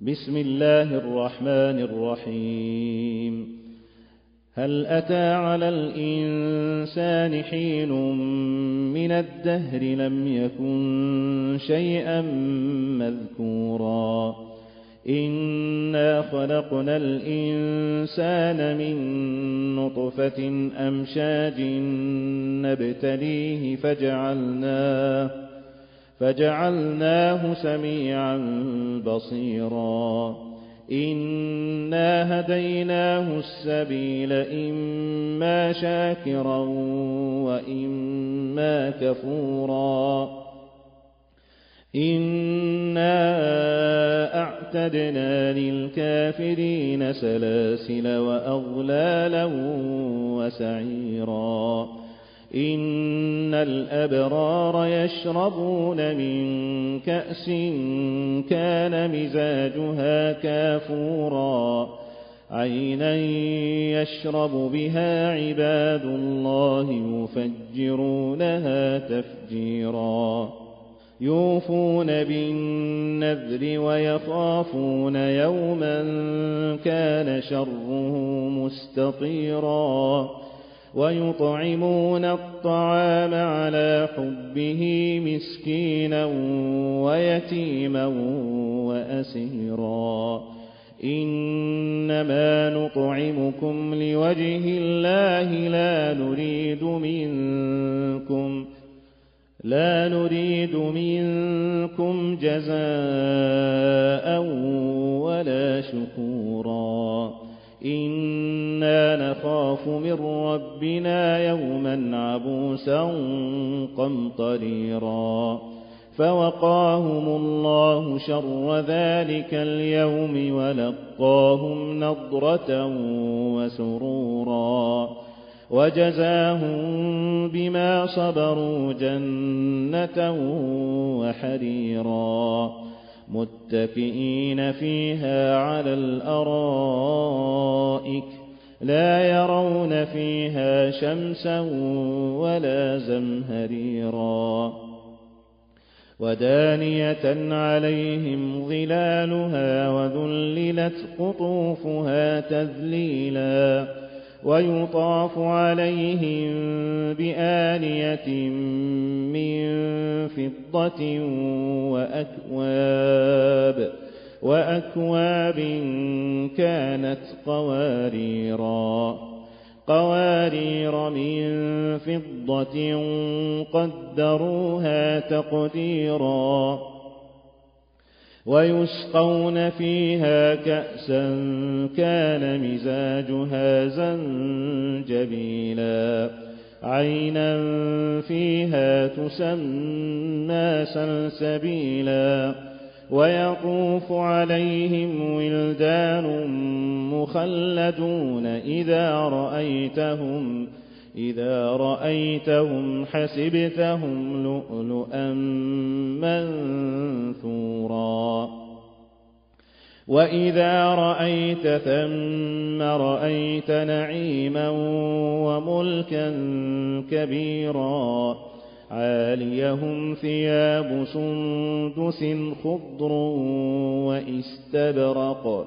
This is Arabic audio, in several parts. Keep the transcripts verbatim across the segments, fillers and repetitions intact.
بسم الله الرحمن الرحيم. هل أتى على الإنسان حين من الدهر لم يكن شيئا مذكورا إنا خلقنا الإنسان من نطفة أمشاج نبتليه فجعلناه فجعلناه سميعا بصيرا إنا هديناه السبيل إما شاكرا وإما كفورا إنا أعتدنا للكافرين سلاسل وأغلالا وسعيرا إن الأبرار يشربون من كأس كان مزاجها كافورا عينا يشرب بها عباد الله يفجرونها تفجيرا يوفون بالنذر ويخافون يوما كان شره مستطيرا ويطعمون الطعام على حبه مسكينا ويتيما وأسيرا إنما نطعمكم لوجه الله لا نريد منكم لا نريد منكم جزاء ولا شكورا إنا نخاف من ربنا يوما عبوسا قمطريرا فوقاهم الله شر ذلك اليوم ولقاهم نضرة وسرورا وجزاهم بما صبروا جنة وحريرا متكئين فيها على الأرائك لا يرون فيها شمسا ولا زمهريرا ودانية عليهم ظلالها وذللت قطوفها تذليلا ويطاف عليهم بآنية من فضة وأكواب وأكواب كانت قواريرا قوارير من فضة قدروها تقديرا ويسقون فيها كأسا كان مزاجها زنجبيلا عينا فيها تسمى سلسبيلا ويطوف عليهم ولدان مخلدون إذا رأيتهم إذا رأيتهم حسبتهم لؤلؤا منثورا وإذا رأيت ثم رأيت نعيما وملكا كبيرا عاليهم ثياب سندس خضر واستبرق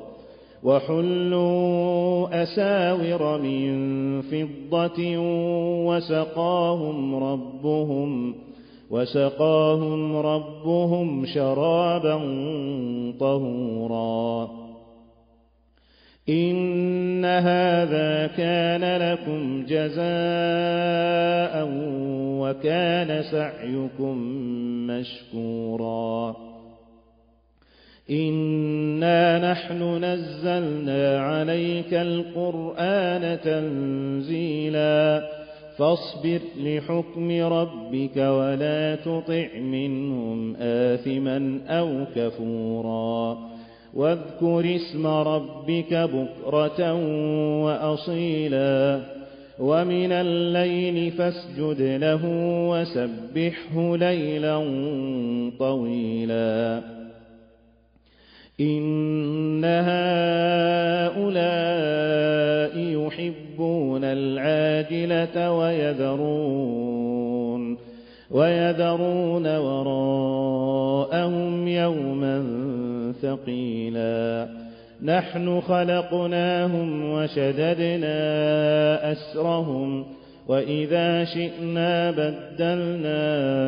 وحلوا أساور من فضة وسقاهم ربهم وسقاهم ربهم شرابا طهورا إن هذا كان لكم جزاء وكان سعيكم مشكورا إنا نحن نزلنا عليك القرآن تنزيلا فاصبر لحكم ربك ولا تطع منهم آثما أو كفورا واذكر اسم ربك بكرة وأصيلا ومن الليل فاسجد له وسبحه ليلا طويلا إن هؤلاء يحبون العاجلة ويذرون ويذرون وراءهم يوما ثقيلا تبديلا نحن خلقناهم وشددنا أسرهم وإذا شئنا بدلنا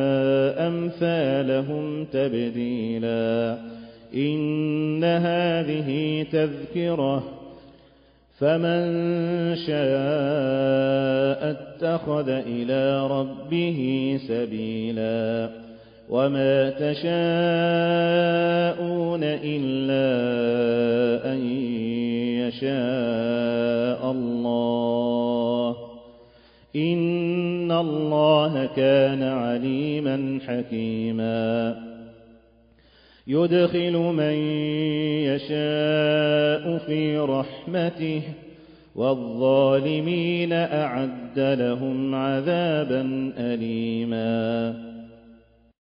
أمثالهم تبديلا إن هذه تذكرة فمن شاء اتخذ إلى ربه سبيلا وما تشاءون إلا أن يشاء الله إن الله كان عليما حكيما يدخل من يشاء في رحمته والظالمين أعد لهم عذابا أليما